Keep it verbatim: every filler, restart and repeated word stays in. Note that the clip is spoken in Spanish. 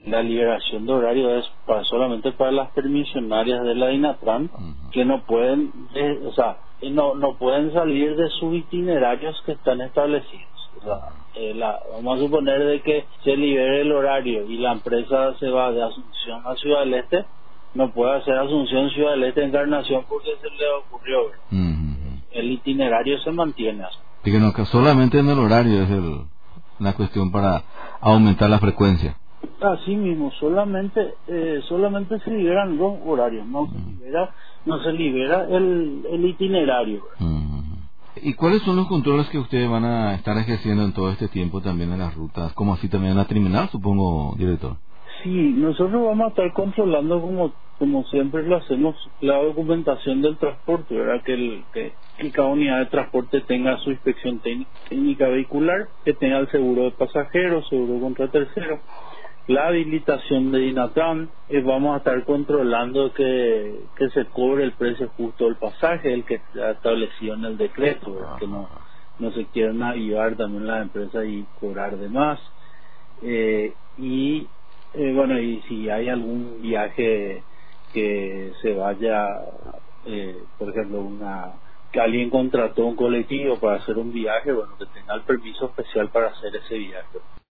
La liberación de horario es para, solamente para las permisionarias de la DINATRAN, Ujú. que no pueden, eh, o sea, no no pueden salir de sus itinerarios que están establecidos. O sea, eh, la, vamos a suponer de que se libere el horario y la empresa se va de Asunción a Ciudad del Este, no puede hacer Asunción Ciudad del Este Encarnación porque se le ocurrió. Ujú. El itinerario se mantiene así. Así que no, que solamente en el horario es el, la cuestión para aumentar la frecuencia. Así mismo, solamente eh, solamente se liberan los horarios, no se Ujú. libera, no se libera el, el itinerario. Ujú. ¿Y cuáles son los controles que ustedes van a estar ejerciendo en todo este tiempo también en las rutas? ¿Cómo así también en la terminal, supongo, director? Sí, nosotros vamos a estar controlando como como siempre lo hacemos, la documentación del transporte, ¿verdad? Que, el, que, que cada unidad de transporte tenga su inspección técnica, técnica vehicular, que tenga el seguro de pasajeros, seguro contra terceros, la habilitación de DINATRAN. Eh, vamos a estar controlando que, que se cobre el precio justo del pasaje, el que está establecido en el decreto, ¿verdad? Que no, Ajá. no se quieran avivar también las empresas y cobrar de más. Eh, y eh, bueno, y si hay algún viaje que se vaya, eh, por ejemplo, una que alguien contrató un colectivo para hacer un viaje, bueno, que tenga el permiso especial para hacer ese viaje.